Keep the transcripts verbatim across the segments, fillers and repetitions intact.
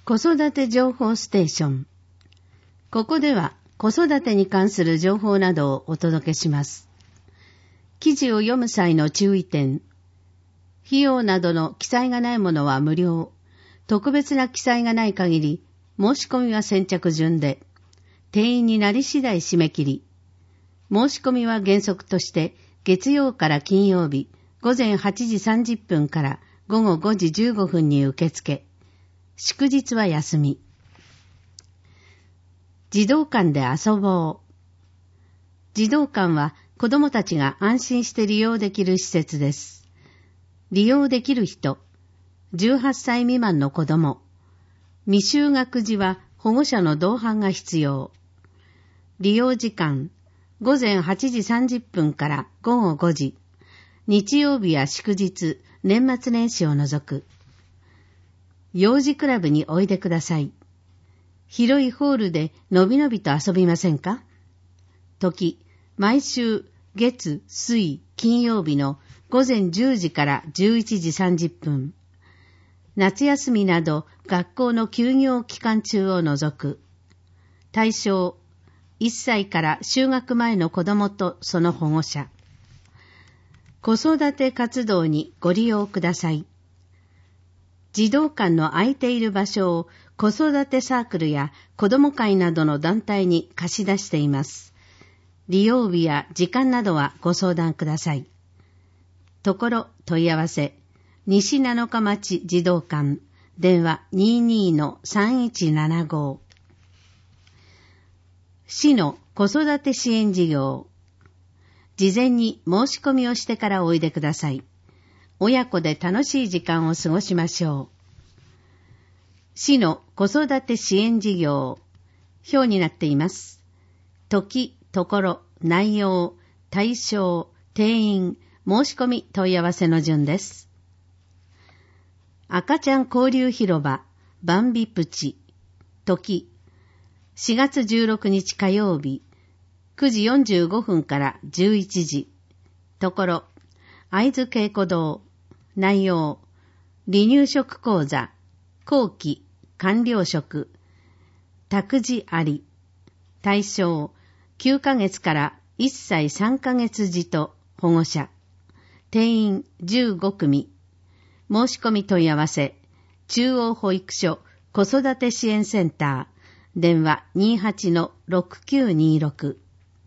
子育て情報ステーション。ここでは子育てに関する情報などをお届けします。記事を読む際の注意点。費用などの記載がないものは無料。特別な記載がない限り、申し込みは先着順で、定員になり次第締め切り。申し込みは原則として月曜から金曜日午前はちじさんじゅっぷんから午後ごじじゅうごふんに受付。祝日は休み。児童館で遊ぼう。児童館は子どもたちが安心して利用できる施設です。利用できる人、じゅうはっさい未満の子ども、未就学児は保護者の同伴が必要。利用時間、午前はちじさんじゅっぷんから午後ごじ、日曜日や祝日、年末年始を除く。幼児クラブにおいでください。広いホールでのびのびと遊びませんか？時、毎週月、水、金曜日の午前じゅうじからじゅういちじさんじゅっぷん。夏休みなど学校の休業期間中を除く。対象、いっさいから就学前の子どもとその保護者。子育て活動にご利用ください。児童館の空いている場所を子育てサークルや子ども会などの団体に貸し出しています。利用日や時間などはご相談ください。ところ問い合わせ、西七日町児童館、電話 にじゅうにのさんいちななご。市の子育て支援事業。事前に申し込みをしてからおいでください。親子で楽しい時間を過ごしましょう。市の子育て支援事業、表になっています。時、ところ、内容、対象、定員、申し込み問い合わせの順です。赤ちゃん交流広場、バンビプチ、時、しがつじゅうろくにち火曜日、くじよんじゅうごふんからじゅういちじ、ところ、会津稽古堂、内容、離乳食講座、後期、完了食、託児あり、対象、きゅうかげつからいっさいさんかげつ児と保護者、定員じゅうごくみ、申し込み問い合わせ、中央保育所子育て支援センター、電話 にじゅうはちのろくきゅうにろく。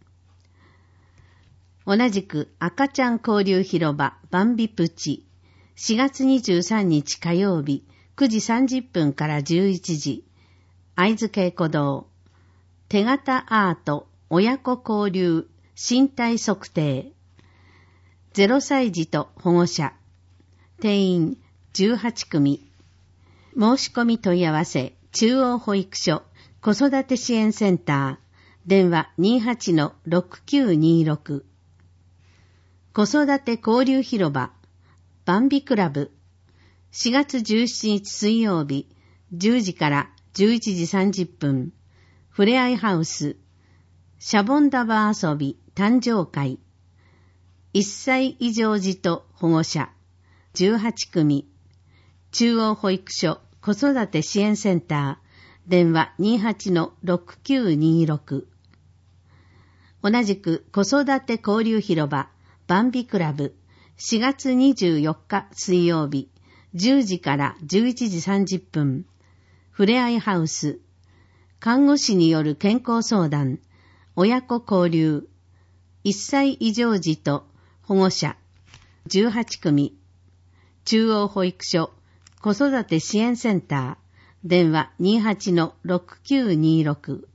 同じく赤ちゃん交流広場バンビプチ、しがつにじゅうさんにち火曜日くじさんじゅっぷんからじゅういちじ、会津稽古堂、手形アート親子交流身体測定、ゼロさい児と保護者、定員じゅうはちくみ、申し込み問い合わせ中央保育所子育て支援センター、電話 にじゅうはちのろくきゅうにろく。子育て交流広場バンビクラブ、しがつじゅうしちにち水曜日じゅうじからじゅういちじさんじゅっぷん、ふれあいハウス、シャボン玉遊び誕生会、いっさい以上児と保護者、じゅうはちくみ、中央保育所子育て支援センター、電話 にじゅうはちのろくきゅうにろく。同じく子育て交流広場バンビクラブ、しがつにじゅうよっか水曜日じゅうじからじゅういちじさんじゅっぷん、ふれあいハウス、看護師による健康相談、親子交流、いっさい以上児と保護者、じゅうはちくみ、中央保育所子育て支援センター、電話 にじゅうはちのろくきゅうにろく。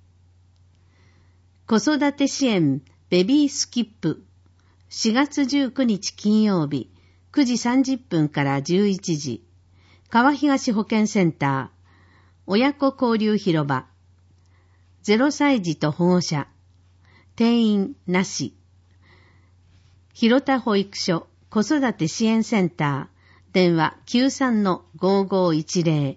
子育て支援ベビースキップ、しがつじゅうくにち金曜日くじさんじゅっぷんからじゅういちじ、川東保健センター、親子交流広場、ゼロさい児と保護者、定員なし、広田保育所子育て支援センター、電話 きゅうさんのごごいちぜ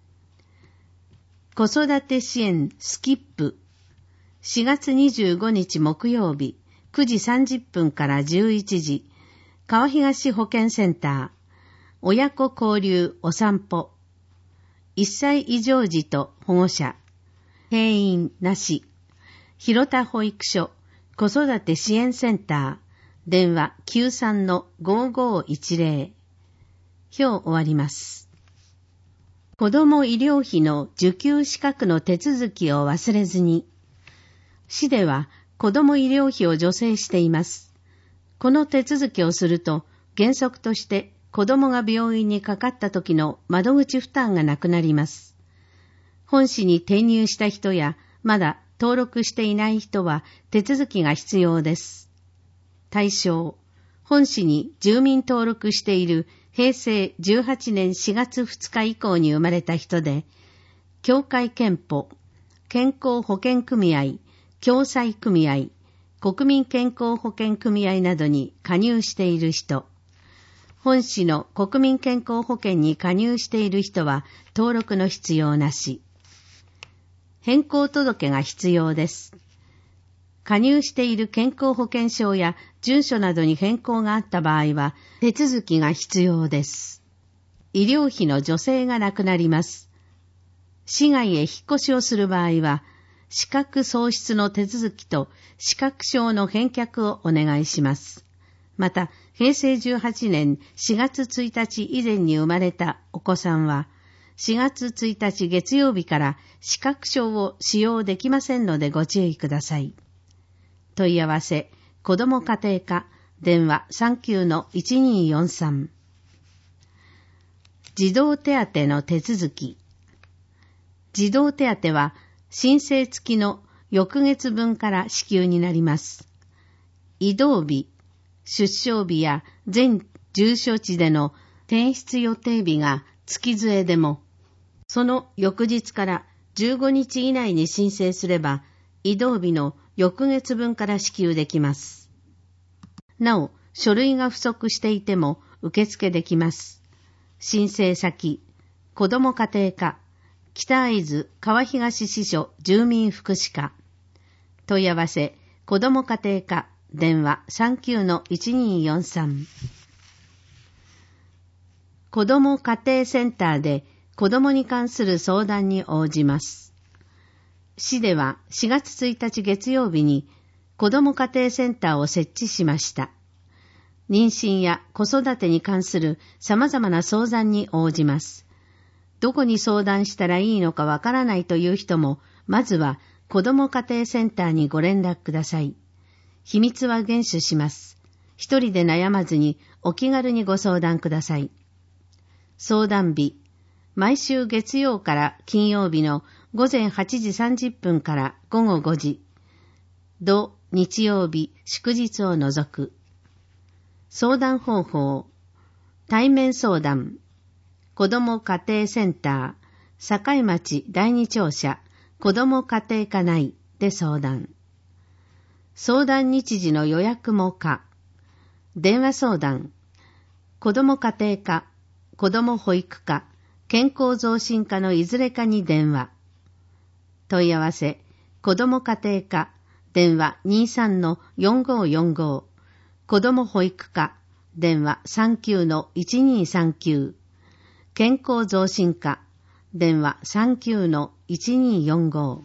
ろ。子育て支援スキップ、しがつにじゅうごにち木曜日くじさんじゅっぷんからじゅういちじ、川東保健センター、親子交流お散歩、 いっさい以上児と保護者、閉院なし、広田保育所、子育て支援センター、電話 きゅうさんのごーごーいちぜろ。表終わります。子ども医療費の受給資格の手続きを忘れずに。市では子ども医療費を助成しています。この手続きをすると、原則として子どもが病院にかかった時の窓口負担がなくなります。本市に転入した人や、まだ登録していない人は手続きが必要です。対象、本市に住民登録しているへいせいじゅうはちねんしがつふつか以降に生まれた人で、協会憲法、健康保険組合、共済組合、国民健康保険組合などに加入している人、本市の国民健康保険に加入している人は登録の必要なし。変更届が必要です。加入している健康保険証や住所などに変更があった場合は手続きが必要です。医療費の助成がなくなります。市外へ引っ越しをする場合は、資格喪失の手続きと資格証の返却をお願いします。また、へいせいじゅうはちねんしがつついたち以前に生まれたお子さんは、しがつついたち月曜日から資格証を使用できませんのでご注意ください。問い合わせ、子ども家庭課、電話 さんきゅうのいちにーよんさん。児童手当の手続き。児童手当は申請付きの翌月分から支給になります。異動日、出生日や全住所地での転出予定日が月末でも、その翌日からじゅうごにち以内に申請すれば、異動日の翌月分から支給できます。なお、書類が不足していても受付できます。申請先、子ども家庭課、北会津川東支所住民福祉課。問い合わせ、子ども家庭課、電話 さんきゅうのいちにーよんさん。子ども家庭センターで子どもに関する相談に応じます。市ではしがつついたち月曜日に子ども家庭センターを設置しました。妊娠や子育てに関する様々な相談に応じます。どこに相談したらいいのかわからないという人も、まずは子ども家庭センターにご連絡ください。秘密は厳守します。一人で悩まずにお気軽にご相談ください。相談日、毎週月曜から金曜日のごぜんはちじさんじゅっぷんからごごごじ、土日曜日祝日を除く。相談方法、対面相談、子ども家庭センター、境町第二庁舎、子ども家庭課内で相談。相談日時の予約も可。電話相談、子ども家庭課、子ども保育課、健康増進課のいずれかに電話。問い合わせ、子ども家庭課、電話 にさんのよんごーよんご、子ども保育課、電話 さんきゅうのいちにーさんきゅう、健康増進課、電話 さんきゅうのいちにーよんご。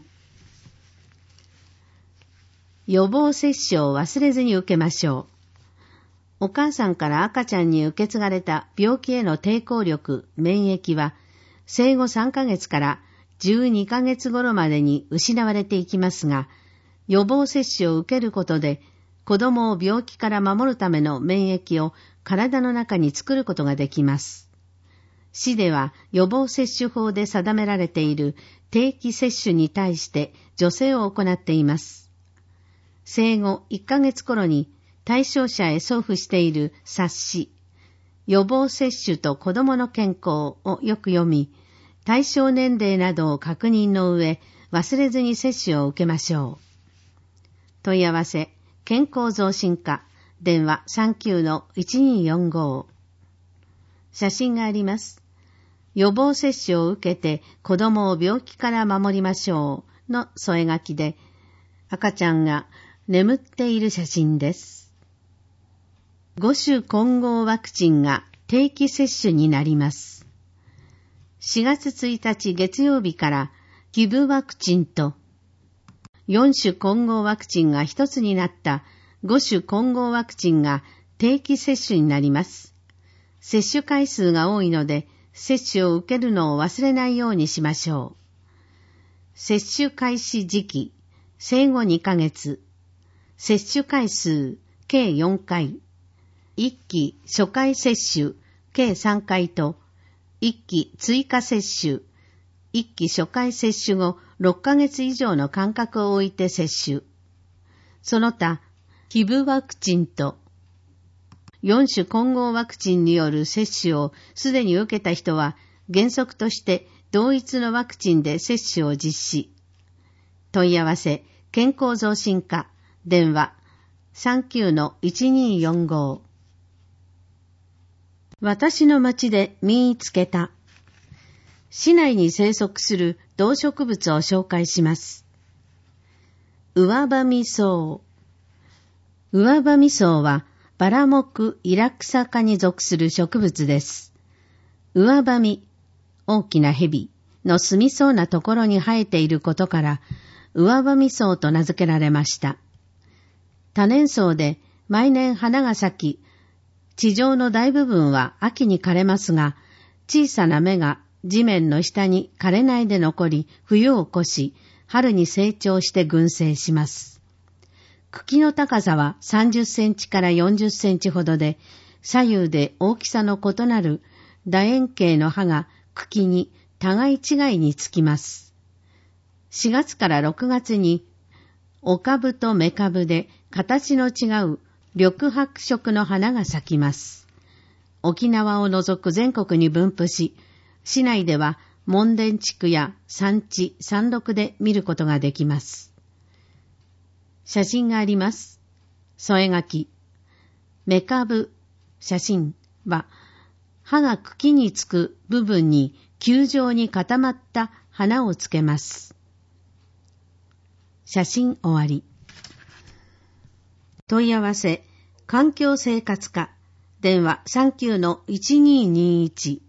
予防接種を忘れずに受けましょう。お母さんから赤ちゃんに受け継がれた病気への抵抗力、免疫は、生後さんかげつからじゅうにかげつ頃までに失われていきますが、予防接種を受けることで、子供を病気から守るための免疫を体の中に作ることができます。市では予防接種法で定められている定期接種に対して助成を行っています。生後いっかげつ頃に対象者へ送付している冊子、予防接種と子供の健康をよく読み、対象年齢などを確認の上、忘れずに接種を受けましょう。問い合わせ、健康増進課、電話 さんきゅうのいちにーよんご。写真があります。予防接種を受けて子供を病気から守りましょうの添え書きで、赤ちゃんが眠っている写真です。五種混合ワクチンが定期接種になります。 しがつついたち月曜日からギブワクチンとよん種混合ワクチンが一つになったご種混合ワクチンが定期接種になります。接種回数が多いので、接種を受けるのを忘れないようにしましょう。接種開始時期、生後にかげつ。接種回数、計よんかい。いっき初回接種、計さんかいと、いっき追加接種、いっき初回接種後ろっかげつ以上の間隔を置いて接種。その他、ギブワクチンとよん種混合ワクチンによる接種をすでに受けた人は原則として同一のワクチンで接種を実施。問い合わせ、健康増進課、電話 さんきゅうのいちにーよんご。私の町で見つけた。市内に生息する動植物を紹介します。上葉味草。上葉味草はバラ目イラクサ科に属する植物です。上葉実、大きな蛇の住みそうなところに生えていることから、上葉味草と名付けられました。多年草で毎年花が咲き、地上の大部分は秋に枯れますが、小さな芽が地面の下に枯れないで残り、冬を越し、春に成長して群生します。茎の高さはさんじゅっセンチからよんじゅっセンチほどで、左右で大きさの異なる楕円形の葉が茎に互い違いにつきます。しがつからろくがつに、雄株と雌株で形の違う緑白色の花が咲きます。沖縄を除く全国に分布し、市内では門田地区や山地、山麓で見ることができます。写真があります。添え書き。雌株、写真は、葉が茎につく部分に球状に固まった花をつけます。写真終わり。問い合わせ、環境生活課、電話 さんきゅうのいちにーにーいち。